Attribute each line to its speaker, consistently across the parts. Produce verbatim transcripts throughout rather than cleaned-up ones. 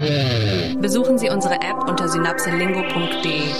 Speaker 1: Besuchen Sie unsere App unter synapselingo punkt de.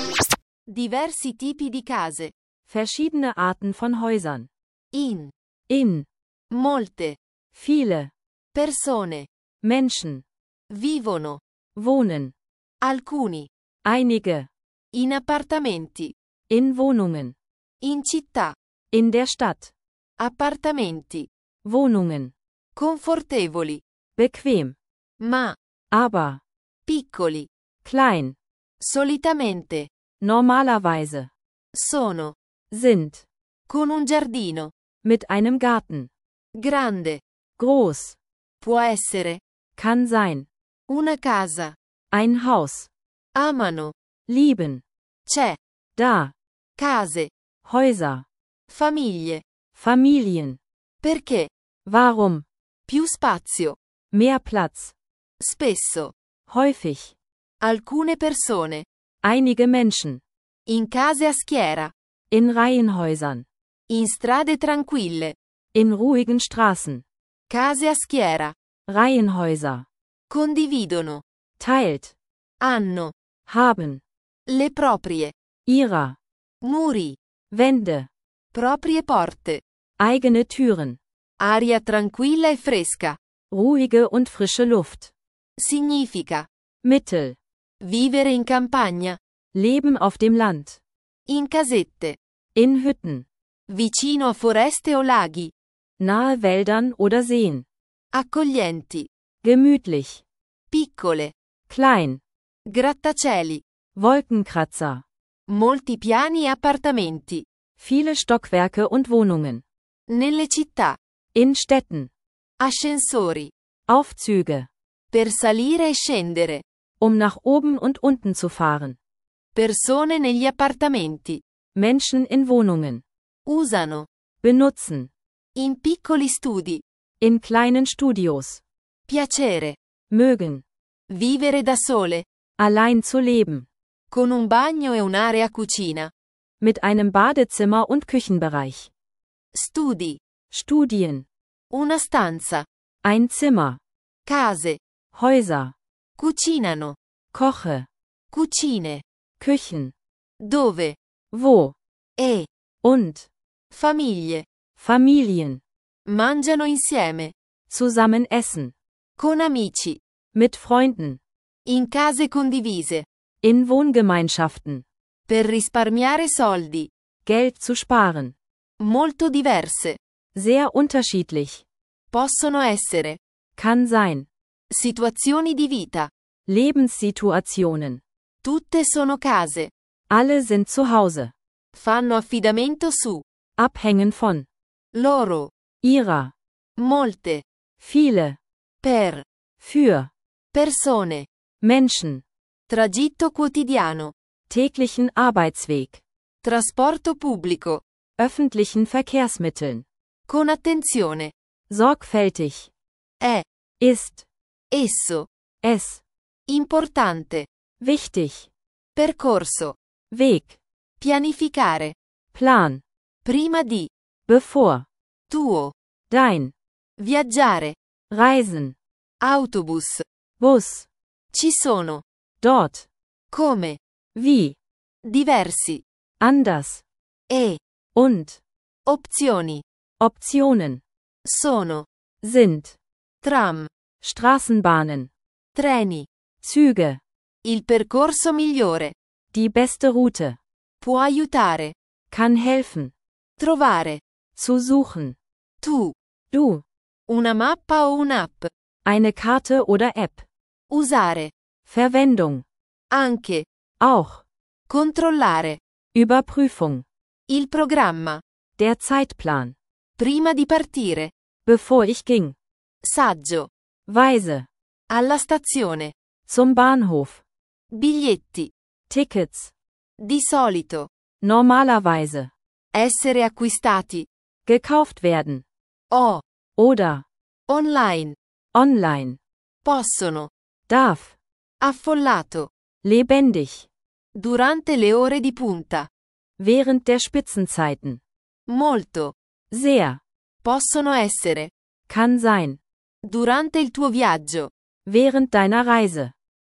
Speaker 2: Diversi tipi di case.
Speaker 3: Verschiedene Arten von Häusern.
Speaker 2: In.
Speaker 3: In.
Speaker 2: Molte.
Speaker 3: Viele.
Speaker 2: Persone.
Speaker 3: Menschen.
Speaker 2: Vivono.
Speaker 3: Wohnen.
Speaker 2: Alcuni.
Speaker 3: Einige.
Speaker 2: In appartamenti.
Speaker 3: In Wohnungen.
Speaker 2: In città.
Speaker 3: In der Stadt.
Speaker 2: Appartamenti.
Speaker 3: Wohnungen.
Speaker 2: Confortevoli.
Speaker 3: Bequem.
Speaker 2: Ma.
Speaker 3: Aber.
Speaker 2: Piccoli.
Speaker 3: Klein.
Speaker 2: Solitamente.
Speaker 3: Normalerweise.
Speaker 2: Sono.
Speaker 3: Sind.
Speaker 2: Con un giardino.
Speaker 3: Mit einem Garten.
Speaker 2: Grande.
Speaker 3: Groß.
Speaker 2: Può essere.
Speaker 3: Kann sein.
Speaker 2: Una casa.
Speaker 3: Ein Haus.
Speaker 2: Amano.
Speaker 3: Lieben.
Speaker 2: C'è.
Speaker 3: Da.
Speaker 2: Case.
Speaker 3: Häuser.
Speaker 2: Famiglie.
Speaker 3: Familien.
Speaker 2: Perché?
Speaker 3: Warum?
Speaker 2: Più spazio.
Speaker 3: Mehr Platz.
Speaker 2: Spesso.
Speaker 3: Häufig.
Speaker 2: Alcune persone.
Speaker 3: Einige Menschen.
Speaker 2: In case a schiera.
Speaker 3: In Reihenhäusern.
Speaker 2: In strade tranquille.
Speaker 3: In ruhigen Straßen.
Speaker 2: Case a schiera.
Speaker 3: Reihenhäuser.
Speaker 2: Condividono.
Speaker 3: Teilt.
Speaker 2: Hanno.
Speaker 3: Haben.
Speaker 2: Le proprie.
Speaker 3: Ihrer.
Speaker 2: Muri.
Speaker 3: Wände.
Speaker 2: Proprie porte.
Speaker 3: Eigene Türen.
Speaker 2: Aria tranquilla e fresca.
Speaker 3: Ruhige und frische Luft.
Speaker 2: Significa.
Speaker 3: Mittel.
Speaker 2: Vivere in campagna.
Speaker 3: Leben auf dem Land.
Speaker 2: In casette.
Speaker 3: In Hütten.
Speaker 2: Vicino a foreste o laghi.
Speaker 3: Nahe Wäldern oder Seen.
Speaker 2: Accoglienti.
Speaker 3: Gemütlich.
Speaker 2: Piccole.
Speaker 3: Klein.
Speaker 2: Grattacieli.
Speaker 3: Wolkenkratzer.
Speaker 2: Molti piani e appartamenti.
Speaker 3: Viele Stockwerke und Wohnungen.
Speaker 2: Nelle città.
Speaker 3: In Städten.
Speaker 2: Ascensori.
Speaker 3: Aufzüge.
Speaker 2: Per salire e scendere.
Speaker 3: Um nach oben und unten zu fahren.
Speaker 2: Persone negli appartamenti.
Speaker 3: Menschen in Wohnungen.
Speaker 2: Usano.
Speaker 3: Benutzen.
Speaker 2: In piccoli studi.
Speaker 3: In kleinen Studios.
Speaker 2: Piacere.
Speaker 3: Mögen.
Speaker 2: Vivere da sole.
Speaker 3: Allein zu leben.
Speaker 2: Con un bagno e un'area cucina.
Speaker 3: Mit einem Badezimmer und Küchenbereich.
Speaker 2: Studi.
Speaker 3: Studien.
Speaker 2: Una stanza.
Speaker 3: Ein Zimmer.
Speaker 2: Case.
Speaker 3: Häuser.
Speaker 2: Cucinano.
Speaker 3: Koche.
Speaker 2: Cucine.
Speaker 3: Küchen.
Speaker 2: Dove.
Speaker 3: Wo.
Speaker 2: E.
Speaker 3: Und.
Speaker 2: Famiglie.
Speaker 3: Familien.
Speaker 2: Mangiano insieme.
Speaker 3: Zusammen essen.
Speaker 2: Con amici.
Speaker 3: Mit Freunden.
Speaker 2: In case condivise.
Speaker 3: In Wohngemeinschaften.
Speaker 2: Per risparmiare soldi.
Speaker 3: Geld zu sparen.
Speaker 2: Molto diverse.
Speaker 3: Sehr unterschiedlich.
Speaker 2: Possono essere.
Speaker 3: Kann sein.
Speaker 2: Situazioni di vita.
Speaker 3: Lebenssituationen.
Speaker 2: Tutte sono case.
Speaker 3: Alle sind zu Hause.
Speaker 2: Fanno affidamento su.
Speaker 3: Abhängen von.
Speaker 2: Loro.
Speaker 3: Ihrer.
Speaker 2: Molte.
Speaker 3: Viele.
Speaker 2: Per.
Speaker 3: Für.
Speaker 2: Persone.
Speaker 3: Menschen.
Speaker 2: Tragitto quotidiano.
Speaker 3: Täglichen Arbeitsweg.
Speaker 2: Trasporto pubblico.
Speaker 3: Öffentlichen Verkehrsmitteln.
Speaker 2: Con attenzione.
Speaker 3: Sorgfältig.
Speaker 2: È.
Speaker 3: Ist.
Speaker 2: Esso.
Speaker 3: Es.
Speaker 2: Importante.
Speaker 3: Wichtig.
Speaker 2: Percorso.
Speaker 3: Weg.
Speaker 2: Pianificare.
Speaker 3: Plan.
Speaker 2: Prima di.
Speaker 3: Bevor.
Speaker 2: Tuo.
Speaker 3: Dein.
Speaker 2: Viaggiare.
Speaker 3: Reisen.
Speaker 2: Autobus.
Speaker 3: Bus.
Speaker 2: Ci sono.
Speaker 3: Dort.
Speaker 2: Come.
Speaker 3: Wie.
Speaker 2: Diversi.
Speaker 3: Anders.
Speaker 2: E.
Speaker 3: Und.
Speaker 2: Opzioni.
Speaker 3: Optionen.
Speaker 2: Sono.
Speaker 3: Sind.
Speaker 2: Tram.
Speaker 3: Straßenbahnen.
Speaker 2: Treni.
Speaker 3: Züge.
Speaker 2: Il percorso migliore.
Speaker 3: Die beste Route.
Speaker 2: Può aiutare.
Speaker 3: Kann helfen.
Speaker 2: Trovare.
Speaker 3: Zu suchen.
Speaker 2: Tu.
Speaker 3: Du.
Speaker 2: Una mappa o un'app.
Speaker 3: Eine Karte oder App.
Speaker 2: Usare.
Speaker 3: Verwendung.
Speaker 2: Anche.
Speaker 3: Auch.
Speaker 2: Controllare.
Speaker 3: Überprüfung.
Speaker 2: Il programma.
Speaker 3: Der Zeitplan.
Speaker 2: Prima di partire.
Speaker 3: Bevor ich ging.
Speaker 2: Saggio.
Speaker 3: Weise.
Speaker 2: Alla stazione.
Speaker 3: Zum Bahnhof.
Speaker 2: Biglietti.
Speaker 3: Tickets.
Speaker 2: Di solito.
Speaker 3: Normalerweise.
Speaker 2: Essere acquistati.
Speaker 3: Gekauft werden.
Speaker 2: O.
Speaker 3: Oder.
Speaker 2: Online.
Speaker 3: Online.
Speaker 2: Possono.
Speaker 3: Darf.
Speaker 2: Affollato.
Speaker 3: Lebendig.
Speaker 2: Durante le ore di punta.
Speaker 3: Während der Spitzenzeiten.
Speaker 2: Molto.
Speaker 3: Sehr.
Speaker 2: Possono essere.
Speaker 3: Kann sein.
Speaker 2: Durante il tuo viaggio.
Speaker 3: Während deiner Reise.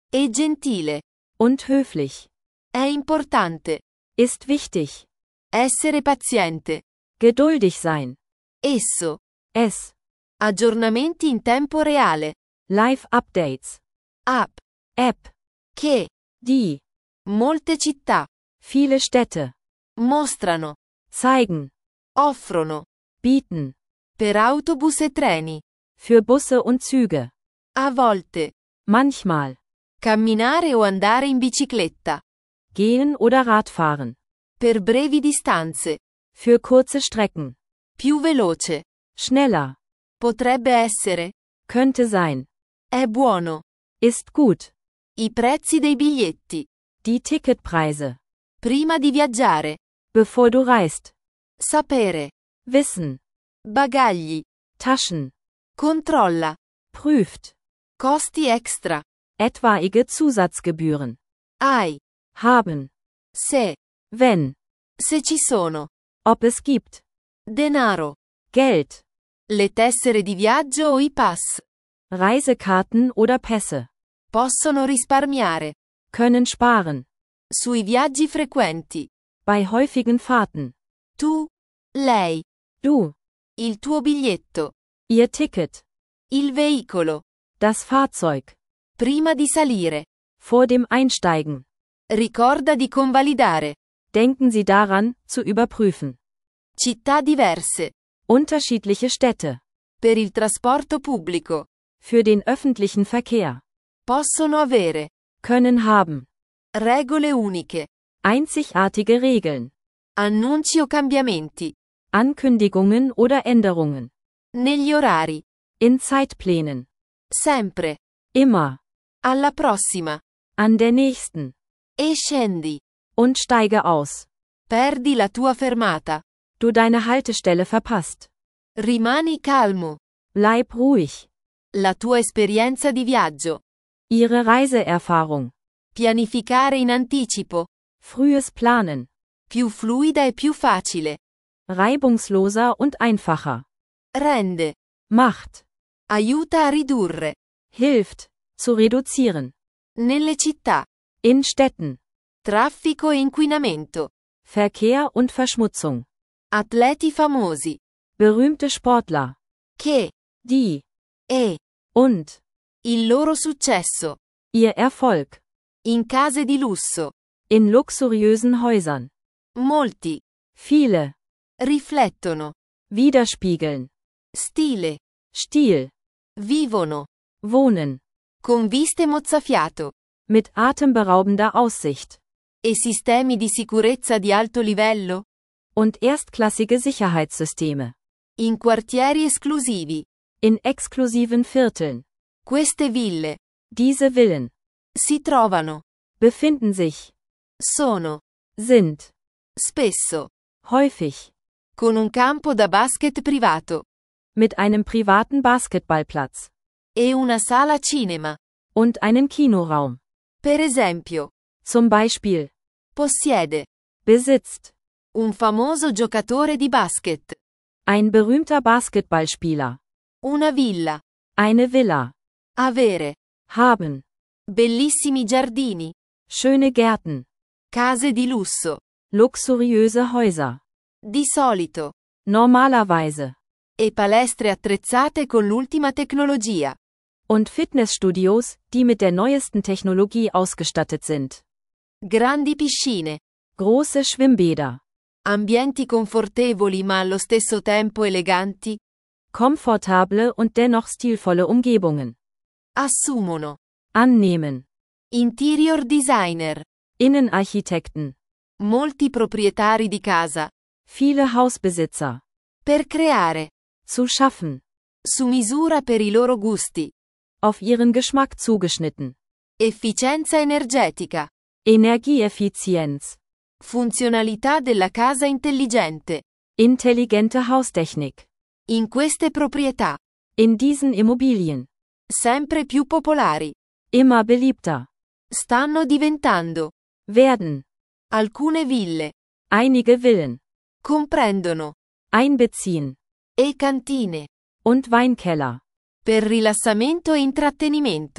Speaker 2: E gentile.
Speaker 3: Und höflich.
Speaker 2: È importante.
Speaker 3: Ist wichtig.
Speaker 2: Essere paziente.
Speaker 3: Geduldig sein.
Speaker 2: Esso.
Speaker 3: Es.
Speaker 2: Aggiornamenti in tempo reale.
Speaker 3: Live Updates.
Speaker 2: App.
Speaker 3: App.
Speaker 2: Che.
Speaker 3: Die.
Speaker 2: Molte città.
Speaker 3: Viele Städte.
Speaker 2: Mostrano.
Speaker 3: Zeigen.
Speaker 2: Offrono.
Speaker 3: Bieten.
Speaker 2: Per autobus e treni.
Speaker 3: Für Busse und Züge.
Speaker 2: A volte.
Speaker 3: Manchmal.
Speaker 2: Camminare o andare in bicicletta.
Speaker 3: Gehen oder Radfahren.
Speaker 2: Per brevi distanze.
Speaker 3: Für kurze Strecken.
Speaker 2: Più veloce.
Speaker 3: Schneller.
Speaker 2: Potrebbe essere.
Speaker 3: Könnte sein.
Speaker 2: È buono.
Speaker 3: Ist gut.
Speaker 2: I prezzi dei biglietti.
Speaker 3: Die Ticketpreise.
Speaker 2: Prima di viaggiare.
Speaker 3: Bevor du reist.
Speaker 2: Sapere.
Speaker 3: Wissen.
Speaker 2: Bagagli.
Speaker 3: Taschen.
Speaker 2: Controlla.
Speaker 3: Prüft.
Speaker 2: Costi extra.
Speaker 3: Etwaige Zusatzgebühren.
Speaker 2: Hai.
Speaker 3: Haben.
Speaker 2: Se.
Speaker 3: Wenn.
Speaker 2: Se ci sono.
Speaker 3: Ob es gibt.
Speaker 2: Denaro.
Speaker 3: Geld.
Speaker 2: Le tessere di viaggio o i pass.
Speaker 3: Reisekarten oder Pässe.
Speaker 2: Possono risparmiare.
Speaker 3: Können sparen.
Speaker 2: Sui viaggi frequenti.
Speaker 3: Bei häufigen Fahrten.
Speaker 2: Tu. Lei.
Speaker 3: Du.
Speaker 2: Il tuo biglietto.
Speaker 3: Ihr Ticket.
Speaker 2: Il veicolo.
Speaker 3: Das Fahrzeug.
Speaker 2: Prima di salire.
Speaker 3: Vor dem Einsteigen.
Speaker 2: Ricorda di convalidare.
Speaker 3: Denken Sie daran, zu überprüfen.
Speaker 2: Città diverse.
Speaker 3: Unterschiedliche Städte.
Speaker 2: Per il trasporto pubblico.
Speaker 3: Für den öffentlichen Verkehr.
Speaker 2: Possono avere.
Speaker 3: Können haben.
Speaker 2: Regole uniche.
Speaker 3: Einzigartige Regeln.
Speaker 2: Annunci o cambiamenti.
Speaker 3: Ankündigungen oder Änderungen.
Speaker 2: Negli orari.
Speaker 3: In Zeitplänen.
Speaker 2: Sempre.
Speaker 3: Immer.
Speaker 2: Alla prossima.
Speaker 3: An der nächsten.
Speaker 2: E scendi.
Speaker 3: Und steige aus.
Speaker 2: Perdi la tua fermata.
Speaker 3: Du deine Haltestelle verpasst.
Speaker 2: Rimani calmo.
Speaker 3: Bleib ruhig.
Speaker 2: La tua esperienza di viaggio.
Speaker 3: Ihre Reiseerfahrung.
Speaker 2: Pianificare in anticipo.
Speaker 3: Frühes Planen.
Speaker 2: Più fluida e più facile.
Speaker 3: Reibungsloser und einfacher.
Speaker 2: Rende.
Speaker 3: Macht.
Speaker 2: Aiuta a ridurre.
Speaker 3: Hilft. Zu reduzieren.
Speaker 2: Nelle città.
Speaker 3: In Städten.
Speaker 2: Traffico e inquinamento.
Speaker 3: Verkehr und Verschmutzung.
Speaker 2: Atleti famosi.
Speaker 3: Berühmte Sportler.
Speaker 2: Che.
Speaker 3: Die.
Speaker 2: E.
Speaker 3: Und.
Speaker 2: Il loro successo.
Speaker 3: Ihr Erfolg.
Speaker 2: In case di lusso.
Speaker 3: In luxuriösen Häusern.
Speaker 2: Molti.
Speaker 3: Viele.
Speaker 2: Riflettono.
Speaker 3: Widerspiegeln.
Speaker 2: Stile.
Speaker 3: Stil.
Speaker 2: Vivono.
Speaker 3: Wohnen.
Speaker 2: Con viste mozzafiato.
Speaker 3: Mit atemberaubender Aussicht.
Speaker 2: E sistemi di sicurezza di alto livello.
Speaker 3: Und erstklassige Sicherheitssysteme.
Speaker 2: In quartieri esclusivi.
Speaker 3: In exklusiven Vierteln.
Speaker 2: Queste ville.
Speaker 3: Diese Villen.
Speaker 2: Si trovano.
Speaker 3: Befinden sich.
Speaker 2: Sono.
Speaker 3: Sind.
Speaker 2: Spesso.
Speaker 3: Häufig.
Speaker 2: Con un campo da basket privato.
Speaker 3: Mit einem privaten Basketballplatz.
Speaker 2: E una sala cinema.
Speaker 3: Und einen Kinoraum.
Speaker 2: Per esempio.
Speaker 3: Zum Beispiel.
Speaker 2: Possiede.
Speaker 3: Besitzt.
Speaker 2: Un famoso giocatore di basket.
Speaker 3: Ein berühmter Basketballspieler.
Speaker 2: Una villa.
Speaker 3: Eine Villa.
Speaker 2: Avere.
Speaker 3: Haben.
Speaker 2: Bellissimi giardini.
Speaker 3: Schöne Gärten.
Speaker 2: Case di lusso.
Speaker 3: Luxuriöse Häuser.
Speaker 2: Di solito.
Speaker 3: Normalerweise.
Speaker 2: E palestre attrezzate con l'ultima tecnologia.
Speaker 3: Und Fitnessstudios, die mit der neuesten Technologie ausgestattet sind.
Speaker 2: Grandi piscine.
Speaker 3: Große Schwimmbäder.
Speaker 2: Ambienti confortevoli ma allo stesso tempo eleganti.
Speaker 3: Komfortable und dennoch stilvolle Umgebungen.
Speaker 2: Assumono.
Speaker 3: Annehmen.
Speaker 2: Interior designer.
Speaker 3: Innenarchitekten.
Speaker 2: Molti proprietari di casa.
Speaker 3: Viele Hausbesitzer.
Speaker 2: Per creare.
Speaker 3: Zu schaffen.
Speaker 2: Su misura per i loro gusti.
Speaker 3: Auf ihren Geschmack zugeschnitten.
Speaker 2: Efficienza energetica.
Speaker 3: Energieeffizienz.
Speaker 2: Funzionalità della casa intelligente.
Speaker 3: Intelligente Haustechnik.
Speaker 2: In queste proprietà.
Speaker 3: In diesen Immobilien.
Speaker 2: Sempre più popolari.
Speaker 3: Immer beliebter.
Speaker 2: Stanno diventando.
Speaker 3: Werden.
Speaker 2: Alcune ville.
Speaker 3: Einige Villen.
Speaker 2: Comprendono.
Speaker 3: Einbeziehen.
Speaker 2: E cantine.
Speaker 3: Und Weinkeller.
Speaker 2: Per rilassamento e intrattenimento.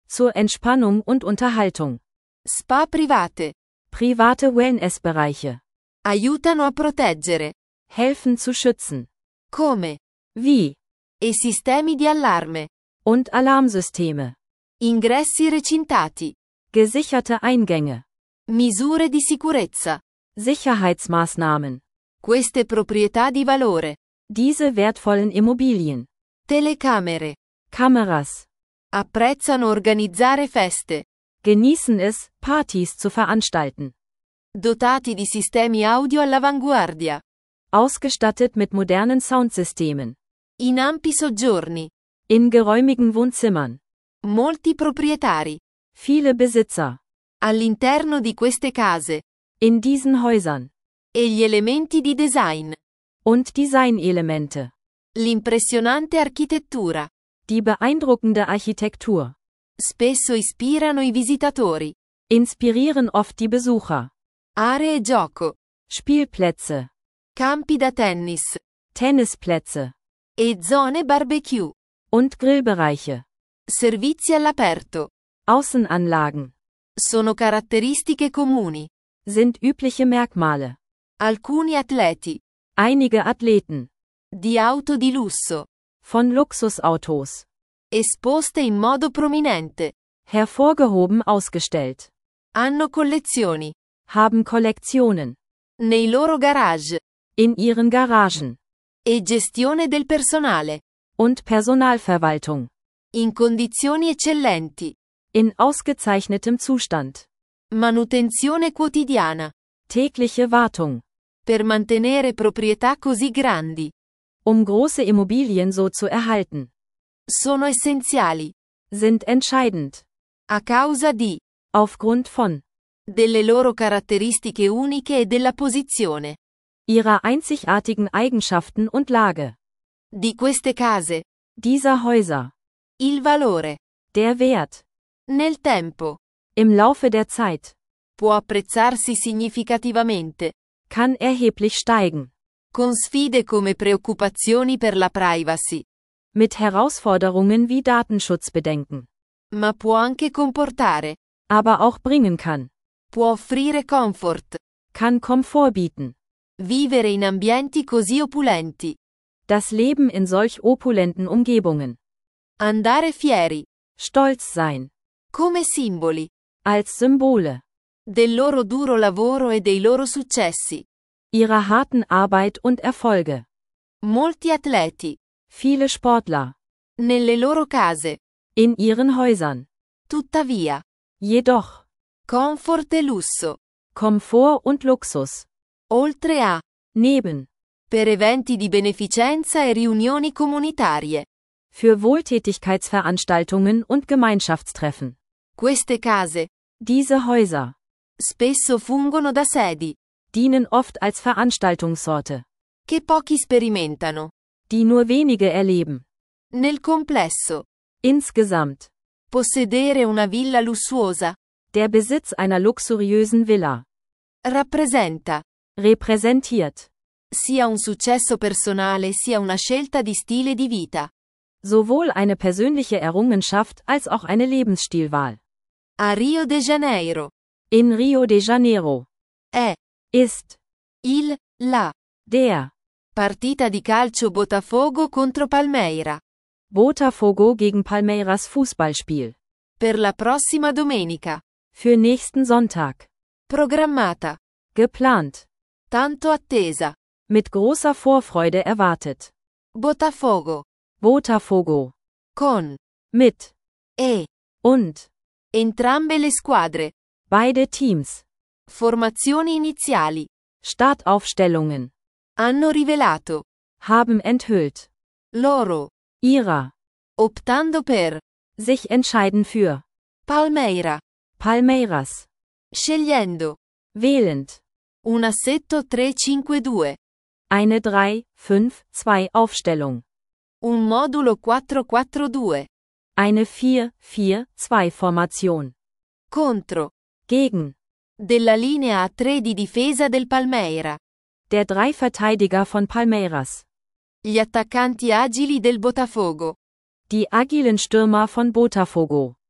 Speaker 3: zur Entspannung und Unterhaltung.
Speaker 2: Spa private.
Speaker 3: Private Wellnessbereiche.
Speaker 2: Aiutano a proteggere.
Speaker 3: Helfen zu schützen.
Speaker 2: Come?
Speaker 3: Wie?
Speaker 2: E sistemi di allarme.
Speaker 3: Und Alarmsysteme.
Speaker 2: Ingressi recintati.
Speaker 3: Gesicherte Eingänge.
Speaker 2: Misure di sicurezza.
Speaker 3: Sicherheitsmaßnahmen.
Speaker 2: Queste proprietà di valore.
Speaker 3: Diese wertvollen Immobilien.
Speaker 2: Telecamere.
Speaker 3: Kameras.
Speaker 2: Apprezzano organizzare feste.
Speaker 3: Genießen es, Partys zu veranstalten.
Speaker 2: Dotati di sistemi audio all'avanguardia.
Speaker 3: Ausgestattet mit modernen Soundsystemen.
Speaker 2: In ampi soggiorni.
Speaker 3: In geräumigen Wohnzimmern.
Speaker 2: Molti proprietari.
Speaker 3: Viele Besitzer.
Speaker 2: All'interno di queste case.
Speaker 3: In diesen Häusern.
Speaker 2: E gli elementi di design.
Speaker 3: Und Designelemente.
Speaker 2: L'impressionante architettura.
Speaker 3: Die beeindruckende Architektur.
Speaker 2: Spesso ispirano i visitatori.
Speaker 3: Inspirieren oft die Besucher.
Speaker 2: Aree gioco.
Speaker 3: Spielplätze.
Speaker 2: Campi da tennis.
Speaker 3: Tennisplätze.
Speaker 2: E zone barbecue.
Speaker 3: Und Grillbereiche.
Speaker 2: Servizi all'aperto.
Speaker 3: Außenanlagen.
Speaker 2: Sono caratteristiche comuni.
Speaker 3: Sind übliche Merkmale.
Speaker 2: Alcuni atleti.
Speaker 3: Einige Athleten.
Speaker 2: Di auto di lusso.
Speaker 3: Von Luxusautos.
Speaker 2: Esposte in modo prominente.
Speaker 3: Hervorgehoben ausgestellt.
Speaker 2: Hanno collezioni.
Speaker 3: Haben Kollektionen.
Speaker 2: Nei loro garage.
Speaker 3: In ihren Garagen.
Speaker 2: E gestione del personale.
Speaker 3: Und Personalverwaltung.
Speaker 2: In condizioni eccellenti.
Speaker 3: In ausgezeichnetem Zustand.
Speaker 2: Manutenzione quotidiana.
Speaker 3: Tägliche Wartung.
Speaker 2: Per mantenere proprietà così grandi.
Speaker 3: Um große Immobilien so zu erhalten.
Speaker 2: Sono essenziali.
Speaker 3: Sind entscheidend.
Speaker 2: A causa di.
Speaker 3: Aufgrund von.
Speaker 2: Delle loro caratteristiche uniche e della posizione.
Speaker 3: Ihrer einzigartigen Eigenschaften und Lage.
Speaker 2: Di queste case.
Speaker 3: Dieser Häuser.
Speaker 2: Il valore.
Speaker 3: Der Wert.
Speaker 2: Nel tempo.
Speaker 3: Im Laufe der Zeit.
Speaker 2: Può apprezzarsi significativamente.
Speaker 3: Kann erheblich steigen.
Speaker 2: Con sfide come preoccupazioni per la privacy.
Speaker 3: Mit Herausforderungen wie Datenschutzbedenken.
Speaker 2: Ma può anche comportare.
Speaker 3: Aber auch bringen kann.
Speaker 2: Può offrire comfort.
Speaker 3: Kann Komfort bieten.
Speaker 2: Vivere in ambienti così opulenti.
Speaker 3: Das Leben in solch opulenten Umgebungen.
Speaker 2: Andare fieri.
Speaker 3: Stolz sein.
Speaker 2: Come simboli.
Speaker 3: Als Symbole.
Speaker 2: Del loro duro lavoro e dei loro successi.
Speaker 3: Ihrer harten Arbeit und Erfolge.
Speaker 2: Molti atleti.
Speaker 3: Viele Sportler.
Speaker 2: Nelle loro case.
Speaker 3: In ihren Häusern.
Speaker 2: Tuttavia.
Speaker 3: Jedoch.
Speaker 2: Comfort e lusso.
Speaker 3: Komfort und Luxus.
Speaker 2: Oltre a.
Speaker 3: Neben.
Speaker 2: Per eventi di beneficenza e riunioni comunitarie.
Speaker 3: Für Wohltätigkeitsveranstaltungen und Gemeinschaftstreffen.
Speaker 2: Queste case.
Speaker 3: Diese Häuser.
Speaker 2: Spesso fungono da sedi.
Speaker 3: Dienen oft als Veranstaltungsorte.
Speaker 2: Che pochi sperimentano.
Speaker 3: Die nur wenige erleben.
Speaker 2: Nel complesso.
Speaker 3: Insgesamt.
Speaker 2: Possedere una villa lussuosa.
Speaker 3: Der Besitz einer luxuriösen Villa.
Speaker 2: Rappresenta.
Speaker 3: Repräsentiert.
Speaker 2: Sia un successo personale sia una scelta di stile di vita.
Speaker 3: Sowohl eine persönliche Errungenschaft als auch eine Lebensstilwahl.
Speaker 2: A Rio de Janeiro.
Speaker 3: In Rio de Janeiro.
Speaker 2: È.
Speaker 3: Ist.
Speaker 2: Il. La.
Speaker 3: Der.
Speaker 2: Partita di calcio Botafogo contro Palmeira.
Speaker 3: Botafogo gegen Palmeiras Fußballspiel.
Speaker 2: Per la prossima domenica.
Speaker 3: Für nächsten Sonntag.
Speaker 2: Programmata.
Speaker 3: Geplant.
Speaker 2: Tanto attesa.
Speaker 3: Mit großer Vorfreude erwartet.
Speaker 2: Botafogo.
Speaker 3: Botafogo.
Speaker 2: Con.
Speaker 3: Mit.
Speaker 2: E.
Speaker 3: Und.
Speaker 2: Entrambe le squadre.
Speaker 3: Beide Teams.
Speaker 2: Formazioni iniziali.
Speaker 3: Startaufstellungen.
Speaker 2: Hanno rivelato.
Speaker 3: Haben enthüllt.
Speaker 2: Loro.
Speaker 3: Ihrer.
Speaker 2: Optando per.
Speaker 3: Sich entscheiden für.
Speaker 2: Palmeira.
Speaker 3: Palmeiras.
Speaker 2: Scegliendo.
Speaker 3: Wählend.
Speaker 2: Un assetto tre cinque due.
Speaker 3: Eine drei fünf zwei Aufstellung.
Speaker 2: Un modulo quattro quattro due.
Speaker 3: Eine vier vier zwei Formation.
Speaker 2: Contro.
Speaker 3: Gegen.
Speaker 2: Della linea A tre di difesa del Palmeira.
Speaker 3: Der drei Verteidiger von Palmeiras.
Speaker 2: Gli attaccanti agili del Botafogo.
Speaker 3: Die agilen Stürmer von Botafogo.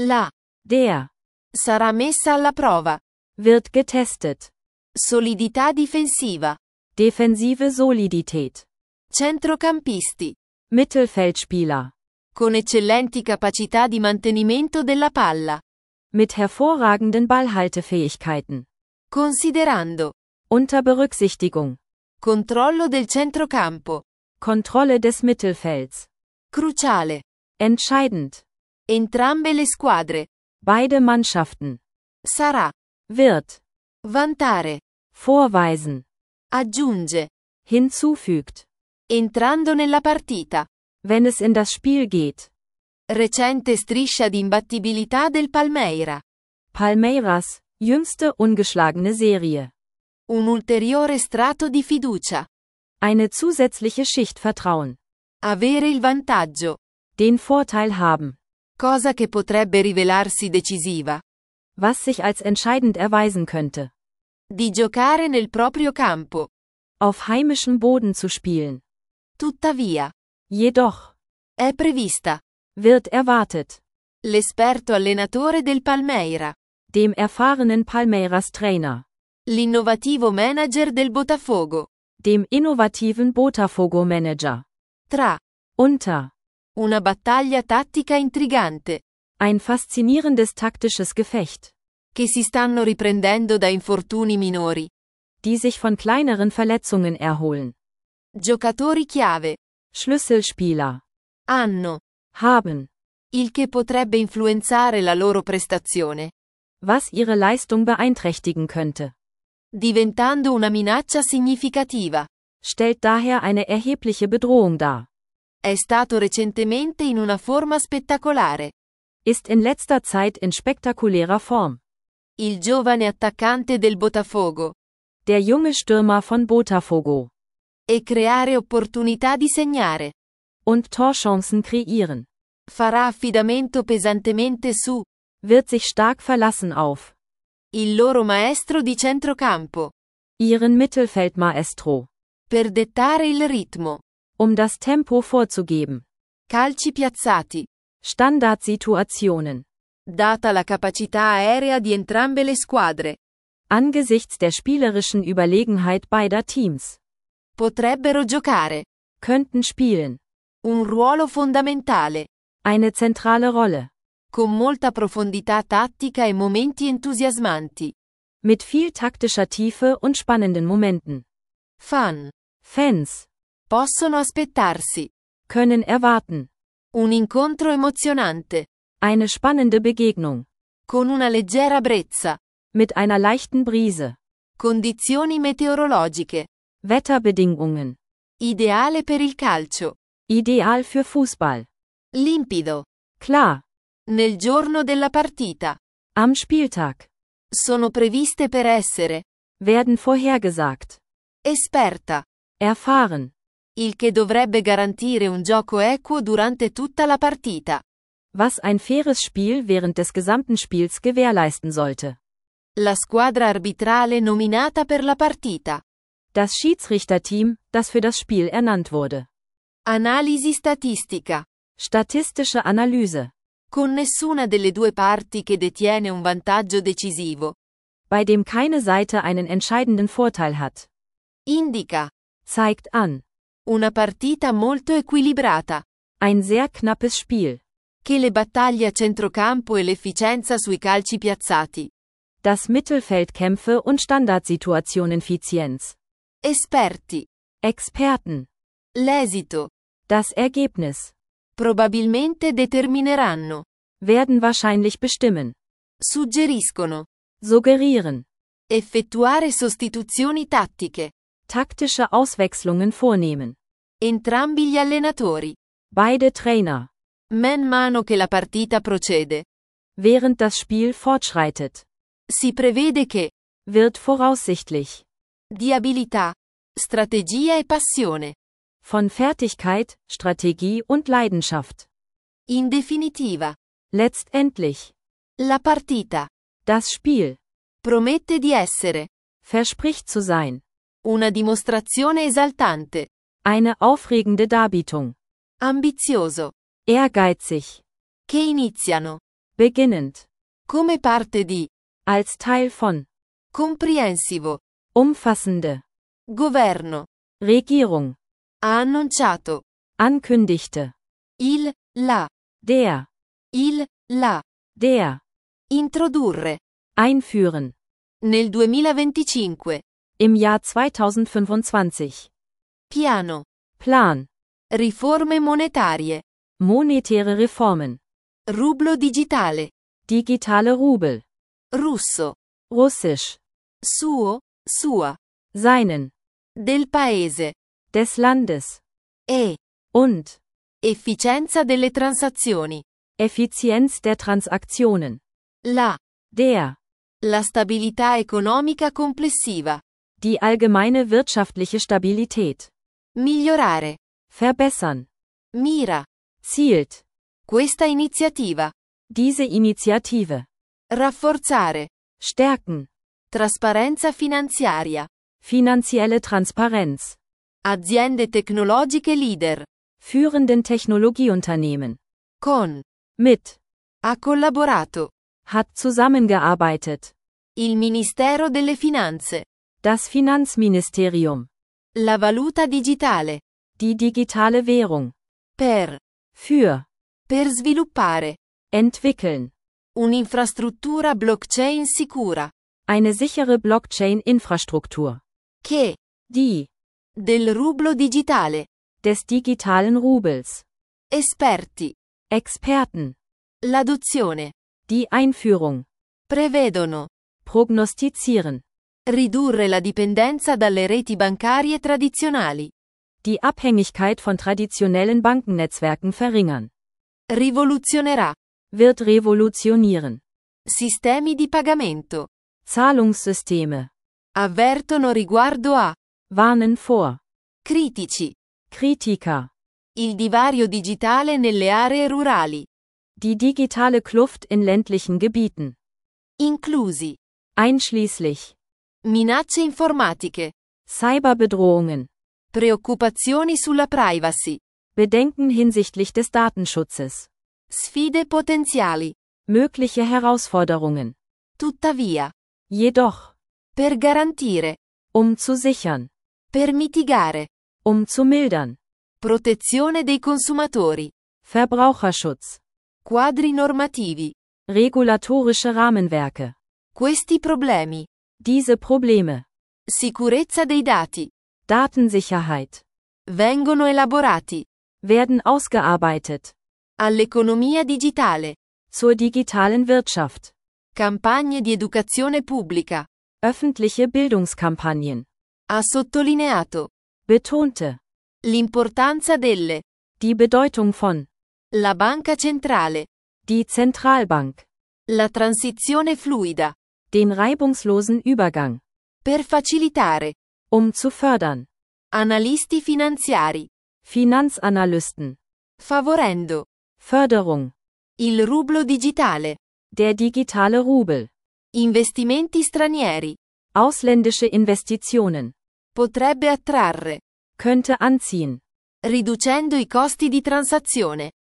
Speaker 2: La
Speaker 3: Der
Speaker 2: sarà messa alla prova.
Speaker 3: wird getestet.
Speaker 2: Solidità difensiva.
Speaker 3: Defensive Solidität.
Speaker 2: Centrocampisti.
Speaker 3: Mittelfeldspieler.
Speaker 2: Con eccellenti capacità di mantenimento della palla.
Speaker 3: Mit hervorragenden Ballhaltefähigkeiten.
Speaker 2: Considerando.
Speaker 3: Unter Berücksichtigung.
Speaker 2: Controllo del centrocampo.
Speaker 3: Kontrolle des Mittelfelds.
Speaker 2: Cruciale.
Speaker 3: Entscheidend.
Speaker 2: Entrambe le squadre.
Speaker 3: Beide Mannschaften.
Speaker 2: Sarà.
Speaker 3: Wird.
Speaker 2: Vantare.
Speaker 3: Vorweisen.
Speaker 2: Aggiunge.
Speaker 3: Hinzufügt.
Speaker 2: Entrando nella partita.
Speaker 3: Wenn es in das Spiel geht.
Speaker 2: Recente striscia di imbattibilità del Palmeira.
Speaker 3: Palmeiras, jüngste ungeschlagene Serie.
Speaker 2: Un ulteriore strato di fiducia.
Speaker 3: Eine zusätzliche Schicht Vertrauen.
Speaker 2: Avere il vantaggio.
Speaker 3: Den Vorteil haben.
Speaker 2: Cosa che potrebbe rivelarsi decisiva.
Speaker 3: Was sich als entscheidend erweisen könnte.
Speaker 2: Di giocare nel proprio campo.
Speaker 3: Auf heimischem Boden zu spielen.
Speaker 2: Tuttavia.
Speaker 3: Jedoch.
Speaker 2: È prevista.
Speaker 3: Wird erwartet.
Speaker 2: L'esperto allenatore del Palmeira.
Speaker 3: Dem erfahrenen Palmeiras Trainer.
Speaker 2: L'innovativo manager del Botafogo.
Speaker 3: Dem innovativen Botafogo Manager.
Speaker 2: Tra.
Speaker 3: Unter.
Speaker 2: Una battaglia tattica intrigante.
Speaker 3: Ein faszinierendes taktisches Gefecht.
Speaker 2: Che si stanno riprendendo da infortuni minori.
Speaker 3: Die sich von kleineren Verletzungen erholen.
Speaker 2: Giocatori chiave.
Speaker 3: Schlüsselspieler.
Speaker 2: Hanno.
Speaker 3: Haben.
Speaker 2: Il che potrebbe influenzare la loro prestazione.
Speaker 3: Was ihre Leistung beeinträchtigen könnte.
Speaker 2: Diventando una minaccia significativa.
Speaker 3: Stellt daher eine erhebliche Bedrohung dar.
Speaker 2: È stato recentemente in una forma spettacolare.
Speaker 3: Ist in letzter Zeit in spektakulärer Form.
Speaker 2: Il giovane attaccante del Botafogo.
Speaker 3: Der junge Stürmer von Botafogo.
Speaker 2: E creare opportunità di segnare.
Speaker 3: Und Torchancen kreieren.
Speaker 2: Farà affidamento pesantemente su.
Speaker 3: Wird sich stark verlassen auf.
Speaker 2: Il loro maestro di centrocampo.
Speaker 3: Ihren Mittelfeldmaestro.
Speaker 2: Per dettare il ritmo.
Speaker 3: Um das Tempo vorzugeben.
Speaker 2: Calci piazzati.
Speaker 3: Standardsituationen.
Speaker 2: Data la capacità aerea di entrambe le squadre.
Speaker 3: Angesichts der spielerischen Überlegenheit beider Teams.
Speaker 2: Potrebbero giocare.
Speaker 3: Könnten spielen.
Speaker 2: Un ruolo fondamentale.
Speaker 3: Eine zentrale Rolle.
Speaker 2: Con molta profondità tattica e momenti entusiasmanti.
Speaker 3: Mit viel taktischer Tiefe und spannenden Momenten.
Speaker 2: Fan.
Speaker 3: Fans.
Speaker 2: Possono aspettarsi.
Speaker 3: Können erwarten.
Speaker 2: Un incontro emozionante.
Speaker 3: Eine spannende Begegnung.
Speaker 2: Con una leggera brezza.
Speaker 3: Mit einer leichten Brise.
Speaker 2: Condizioni meteorologiche.
Speaker 3: Wetterbedingungen.
Speaker 2: Ideale per il calcio.
Speaker 3: Ideal für Fußball.
Speaker 2: Limpido.
Speaker 3: Klar.
Speaker 2: Nel giorno della partita.
Speaker 3: Am Spieltag.
Speaker 2: Sono previste per essere.
Speaker 3: Werden vorhergesagt.
Speaker 2: Esperta.
Speaker 3: Erfahren.
Speaker 2: Il che dovrebbe garantire un gioco equo durante tutta la partita.
Speaker 3: Was ein faires Spiel während des gesamten Spiels gewährleisten sollte.
Speaker 2: La squadra arbitrale nominata per la partita.
Speaker 3: Das Schiedsrichterteam, das für das Spiel ernannt wurde.
Speaker 2: Analisi statistica.
Speaker 3: Statistische Analyse.
Speaker 2: Con nessuna delle due parti che detiene un vantaggio decisivo.
Speaker 3: Bei dem keine Seite einen entscheidenden Vorteil hat.
Speaker 2: Indica.
Speaker 3: Zeigt an.
Speaker 2: Una partita molto equilibrata.
Speaker 3: Ein sehr knappes Spiel.
Speaker 2: Che le battaglie a centrocampo e l'efficienza sui calci piazzati.
Speaker 3: Das Mittelfeldkämpfe und Standardsituationeneffizienz.
Speaker 2: Esperti.
Speaker 3: Experten.
Speaker 2: L'esito.
Speaker 3: Das Ergebnis.
Speaker 2: Probabilmente determineranno.
Speaker 3: Werden wahrscheinlich bestimmen.
Speaker 2: Suggeriscono.
Speaker 3: Suggerieren.
Speaker 2: Effettuare sostituzioni tattiche.
Speaker 3: Taktische Auswechslungen vornehmen.
Speaker 2: Entrambi gli allenatori.
Speaker 3: Beide Trainer.
Speaker 2: Man mano che la partita procede.
Speaker 3: Während das Spiel fortschreitet.
Speaker 2: Si prevede che.
Speaker 3: Wird voraussichtlich.
Speaker 2: Di abilità. Strategia e passione.
Speaker 3: Von Fertigkeit, Strategie und Leidenschaft.
Speaker 2: In definitiva.
Speaker 3: Letztendlich.
Speaker 2: La partita.
Speaker 3: Das Spiel.
Speaker 2: Promette di essere.
Speaker 3: Verspricht zu sein.
Speaker 2: Una dimostrazione esaltante.
Speaker 3: Eine aufregende Darbietung.
Speaker 2: Ambizioso.
Speaker 3: Ehrgeizig.
Speaker 2: Che iniziano.
Speaker 3: Beginnend.
Speaker 2: Come parte di.
Speaker 3: Als Teil von.
Speaker 2: Comprehensivo.
Speaker 3: Umfassende.
Speaker 2: Governo.
Speaker 3: Regierung.
Speaker 2: Ha annunciato.
Speaker 3: Ankündigte.
Speaker 2: Il, la.
Speaker 3: Der.
Speaker 2: Il, la.
Speaker 3: Der.
Speaker 2: Introdurre.
Speaker 3: Einführen.
Speaker 2: Nel duemilaventicinque.
Speaker 3: Im Jahr zweitausendfünfundzwanzig.
Speaker 2: Piano.
Speaker 3: Plan.
Speaker 2: Riforme monetarie.
Speaker 3: Monetäre Reformen.
Speaker 2: Rublo digitale.
Speaker 3: Digitale Rubel.
Speaker 2: Russo.
Speaker 3: Russisch.
Speaker 2: Suo, sua.
Speaker 3: Seinen.
Speaker 2: Del paese.
Speaker 3: Des Landes.
Speaker 2: E.
Speaker 3: Und.
Speaker 2: Efficienza delle transazioni.
Speaker 3: Effizienz der Transaktionen.
Speaker 2: La.
Speaker 3: Der.
Speaker 2: La stabilità economica complessiva.
Speaker 3: Die allgemeine wirtschaftliche Stabilität.
Speaker 2: Migliorare.
Speaker 3: Verbessern.
Speaker 2: Mira.
Speaker 3: Zielt.
Speaker 2: Questa iniziativa.
Speaker 3: Diese Initiative.
Speaker 2: Rafforzare.
Speaker 3: Stärken.
Speaker 2: Trasparenza finanziaria.
Speaker 3: Finanzielle Transparenz.
Speaker 2: Aziende tecnologiche leader.
Speaker 3: Führenden Technologieunternehmen.
Speaker 2: Con.
Speaker 3: Mit.
Speaker 2: Ha collaborato.
Speaker 3: Hat zusammengearbeitet.
Speaker 2: Il Ministero delle Finanze.
Speaker 3: Das Finanzministerium.
Speaker 2: La valuta digitale.
Speaker 3: Die digitale Währung.
Speaker 2: Per.
Speaker 3: Für.
Speaker 2: Per sviluppare.
Speaker 3: Entwickeln.
Speaker 2: Un'infrastruttura blockchain sicura.
Speaker 3: Eine sichere Blockchain-Infrastruktur.
Speaker 2: Che.
Speaker 3: Die.
Speaker 2: Del rublo digitale.
Speaker 3: Des digitalen Rubels.
Speaker 2: Esperti.
Speaker 3: Experten.
Speaker 2: L'adozione.
Speaker 3: Die Einführung.
Speaker 2: Prevedono.
Speaker 3: Prognostizieren.
Speaker 2: Ridurre la dipendenza dalle reti bancarie tradizionali.
Speaker 3: Die Abhängigkeit von traditionellen Bankennetzwerken verringern.
Speaker 2: Rivoluzionerà.
Speaker 3: Wird revolutionieren.
Speaker 2: Sistemi di pagamento.
Speaker 3: Zahlungssysteme.
Speaker 2: Avvertono riguardo a.
Speaker 3: Warnen vor.
Speaker 2: Critici.
Speaker 3: Kritiker.
Speaker 2: Il divario digitale nelle aree rurali.
Speaker 3: Die digitale Kluft in ländlichen Gebieten.
Speaker 2: Inclusi.
Speaker 3: Einschließlich.
Speaker 2: Minacce informatiche.
Speaker 3: Cyberbedrohungen.
Speaker 2: Preoccupazioni sulla privacy.
Speaker 3: Bedenken hinsichtlich des Datenschutzes.
Speaker 2: Sfide potenziali.
Speaker 3: Mögliche Herausforderungen.
Speaker 2: Tuttavia.
Speaker 3: Jedoch.
Speaker 2: Per garantire.
Speaker 3: Um zu sichern.
Speaker 2: Per mitigare.
Speaker 3: Um zu mildern.
Speaker 2: Protezione dei consumatori.
Speaker 3: Verbraucherschutz.
Speaker 2: Quadri normativi.
Speaker 3: Regulatorische Rahmenwerke.
Speaker 2: Questi problemi.
Speaker 3: Diese Probleme.
Speaker 2: Sicurezza dei dati.
Speaker 3: Datensicherheit.
Speaker 2: Vengono elaborati.
Speaker 3: Werden ausgearbeitet.
Speaker 2: All'economia digitale.
Speaker 3: Zur digitalen Wirtschaft.
Speaker 2: Campagne di educazione pubblica.
Speaker 3: Öffentliche Bildungskampagnen.
Speaker 2: Ha sottolineato.
Speaker 3: Betonte.
Speaker 2: L'importanza delle.
Speaker 3: Die Bedeutung von.
Speaker 2: La banca centrale.
Speaker 3: Die Zentralbank.
Speaker 2: La transizione fluida.
Speaker 3: Den reibungslosen Übergang.
Speaker 2: Per facilitare.
Speaker 3: Um zu fördern.
Speaker 2: Analisti finanziari.
Speaker 3: Finanzanalysten.
Speaker 2: Favorendo.
Speaker 3: Förderung.
Speaker 2: Il rublo digitale.
Speaker 3: Der digitale Rubel.
Speaker 2: Investimenti stranieri.
Speaker 3: Ausländische Investitionen.
Speaker 2: Potrebbe attrarre.
Speaker 3: Könnte anziehen.
Speaker 2: Riducendo i costi di transazione.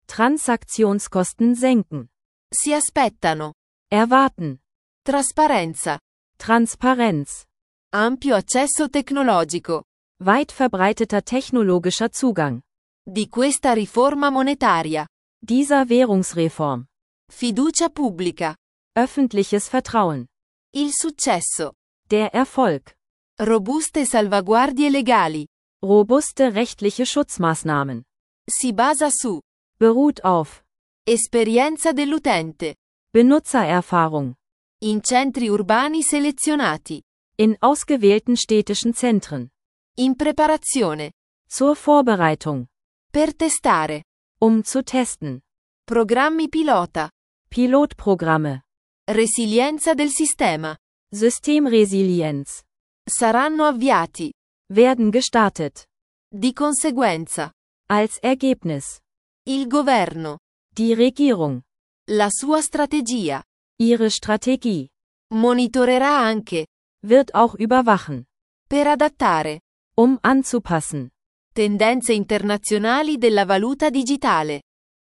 Speaker 3: Transaktionskosten senken.
Speaker 2: Si aspettano.
Speaker 3: Erwarten.
Speaker 2: Trasparenza.
Speaker 3: Transparenz.
Speaker 2: Ampio accesso tecnologico.
Speaker 3: Weit verbreiteter technologischer Zugang.
Speaker 2: Di questa riforma monetaria.
Speaker 3: Dieser Währungsreform.
Speaker 2: Fiducia pubblica.
Speaker 3: Öffentliches Vertrauen.
Speaker 2: Il successo.
Speaker 3: Der Erfolg.
Speaker 2: Robuste salvaguardie legali.
Speaker 3: Robuste rechtliche Schutzmaßnahmen.
Speaker 2: Si basa su.
Speaker 3: Beruht auf.
Speaker 2: Esperienza dell'utente.
Speaker 3: Benutzererfahrung.
Speaker 2: In centri urbani selezionati.
Speaker 3: In ausgewählten städtischen Zentren.
Speaker 2: In preparazione.
Speaker 3: Zur Vorbereitung.
Speaker 2: Per testare.
Speaker 3: Um zu testen.
Speaker 2: Programmi pilota.
Speaker 3: Pilotprogramme.
Speaker 2: Resilienza del sistema.
Speaker 3: Systemresilienz.
Speaker 2: Saranno avviati.
Speaker 3: Werden gestartet.
Speaker 2: Di conseguenza.
Speaker 3: Als Ergebnis.
Speaker 2: Il governo.
Speaker 3: Die Regierung.
Speaker 2: La sua strategia.
Speaker 3: Ihre Strategie.
Speaker 2: Monitorerà anche.
Speaker 3: Wird auch überwachen.
Speaker 2: Per adattare.
Speaker 3: Um anzupassen.
Speaker 2: Tendenze internazionali della valuta digitale.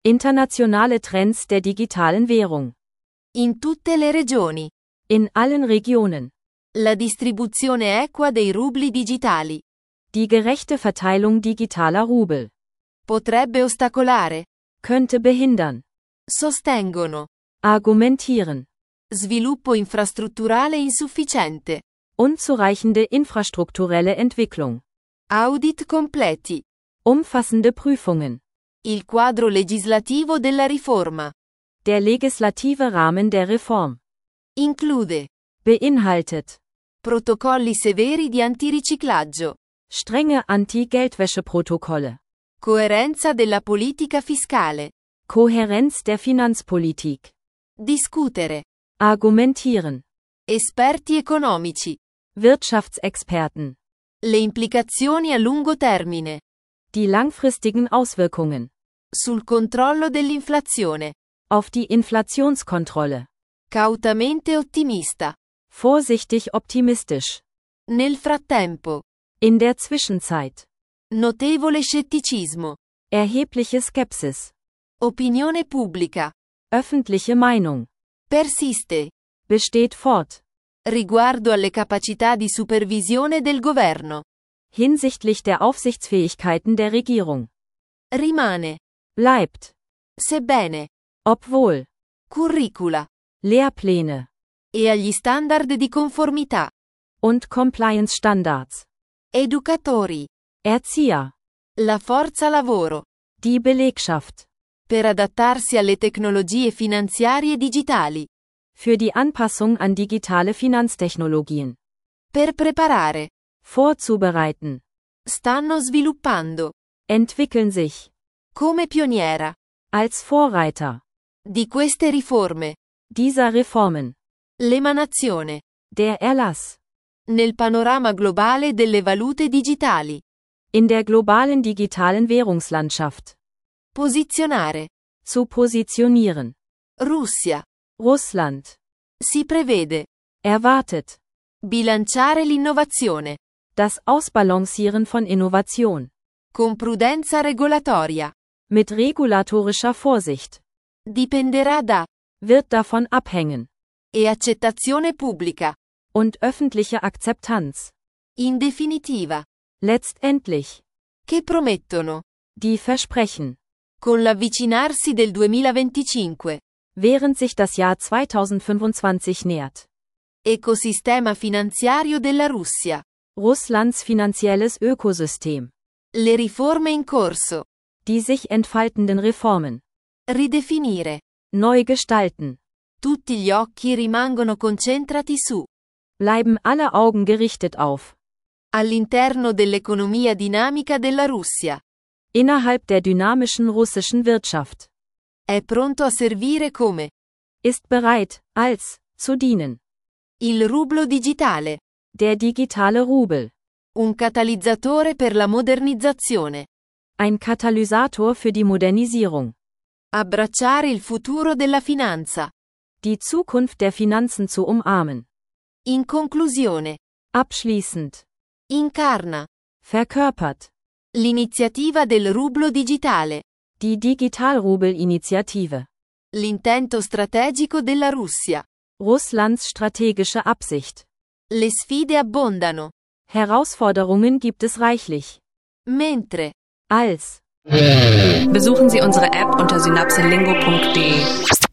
Speaker 3: Internationale Trends der digitalen Währung.
Speaker 2: In tutte le regioni.
Speaker 3: In allen Regionen.
Speaker 2: La distribuzione equa dei rubli digitali.
Speaker 3: Die gerechte Verteilung digitaler Rubel.
Speaker 2: Potrebbe ostacolare.
Speaker 3: Könnte behindern.
Speaker 2: Sostengono.
Speaker 3: Argumentieren.
Speaker 2: Sviluppo infrastrutturale insufficiente.
Speaker 3: Unzureichende infrastrukturelle Entwicklung.
Speaker 2: Audit completi.
Speaker 3: Umfassende Prüfungen.
Speaker 2: Il quadro legislativo della riforma.
Speaker 3: Der legislative Rahmen der Reform.
Speaker 2: Include.
Speaker 3: Beinhaltet.
Speaker 2: Protocolli severi di antiriciclaggio.
Speaker 3: Strenge Anti-Geldwäsche-Protokolle.
Speaker 2: Coerenza della politica fiscale.
Speaker 3: Kohärenz der Finanzpolitik.
Speaker 2: Discutere.
Speaker 3: Argumentieren.
Speaker 2: Esperti economici.
Speaker 3: Wirtschaftsexperten.
Speaker 2: Le implicazioni a lungo termine.
Speaker 3: Die langfristigen Auswirkungen.
Speaker 2: Sul controllo dell'inflazione.
Speaker 3: Auf die Inflationskontrolle.
Speaker 2: Cautamente ottimista.
Speaker 3: Vorsichtig optimistisch.
Speaker 2: Nel frattempo.
Speaker 3: In der Zwischenzeit.
Speaker 2: Notevole scetticismo.
Speaker 3: Erhebliche Skepsis.
Speaker 2: Opinione pubblica.
Speaker 3: Öffentliche Meinung.
Speaker 2: Persiste.
Speaker 3: Besteht fort.
Speaker 2: Riguardo alle capacità di supervisione del governo.
Speaker 3: Hinsichtlich der Aufsichtsfähigkeiten der Regierung.
Speaker 2: Rimane.
Speaker 3: Bleibt.
Speaker 2: Sebbene.
Speaker 3: Obwohl.
Speaker 2: Curricula.
Speaker 3: Lehrpläne.
Speaker 2: E agli standard di conformità.
Speaker 3: Und Compliance Standards.
Speaker 2: Educatori.
Speaker 3: Erzieher.
Speaker 2: La forza lavoro.
Speaker 3: Die Belegschaft.
Speaker 2: Per adattarsi alle tecnologie finanziarie digitali.
Speaker 3: Für die Anpassung an digitale Finanztechnologien.
Speaker 2: Per preparare.
Speaker 3: Vorzubereiten.
Speaker 2: Stanno sviluppando.
Speaker 3: Entwickeln sich.
Speaker 2: Come pioniera.
Speaker 3: Als Vorreiter.
Speaker 2: Di queste riforme.
Speaker 3: Dieser Reformen.
Speaker 2: L'emanazione.
Speaker 3: Der Erlass.
Speaker 2: Nel panorama globale delle valute digitali.
Speaker 3: In der globalen digitalen Währungslandschaft.
Speaker 2: Posizionare.
Speaker 3: Zu positionieren.
Speaker 2: Russia.
Speaker 3: Russland.
Speaker 2: Si prevede.
Speaker 3: Erwartet.
Speaker 2: Bilanciare l'innovazione.
Speaker 3: Das Ausbalancieren von Innovation.
Speaker 2: Con prudenza regolatoria.
Speaker 3: Mit regulatorischer Vorsicht.
Speaker 2: Dipenderà da.
Speaker 3: Wird davon abhängen.
Speaker 2: E accettazione pubblica.
Speaker 3: Und öffentliche Akzeptanz.
Speaker 2: In definitiva.
Speaker 3: Letztendlich.
Speaker 2: Che promettono.
Speaker 3: Die versprechen.
Speaker 2: Con l'avvicinarsi del duemilaventicinque.
Speaker 3: Während sich das Jahr zweitausendfünfundzwanzig nähert.
Speaker 2: Ecosistema finanziario della Russia.
Speaker 3: Russlands finanzielles Ökosystem.
Speaker 2: Le riforme in corso.
Speaker 3: Die sich entfaltenden Reformen.
Speaker 2: Ridefinire.
Speaker 3: Neu gestalten.
Speaker 2: Tutti gli occhi rimangono concentrati su.
Speaker 3: Bleiben alle Augen gerichtet auf.
Speaker 2: All'interno dell'economia dinamica della Russia.
Speaker 3: Innerhalb der dynamischen russischen Wirtschaft.
Speaker 2: È pronto a servire come.
Speaker 3: Ist bereit, als, zu dienen.
Speaker 2: Il rublo digitale.
Speaker 3: Der digitale Rubel.
Speaker 2: Un catalizzatore per la modernizzazione.
Speaker 3: Ein Katalysator für die Modernisierung.
Speaker 2: Abbracciare il futuro della finanza.
Speaker 3: Die Zukunft der Finanzen zu umarmen.
Speaker 2: In conclusione.
Speaker 3: Abschließend.
Speaker 2: Incarna.
Speaker 3: Verkörpert.
Speaker 2: L'iniziativa del rublo digitale.
Speaker 3: Die Digitalrubel-Initiative.
Speaker 2: L'intento strategico della Russia.
Speaker 3: Russlands strategische Absicht.
Speaker 2: Le sfide abbondano.
Speaker 3: Herausforderungen gibt es reichlich.
Speaker 2: Mentre.
Speaker 3: Als.
Speaker 1: Besuchen Sie unsere App unter synapselingo punkt de.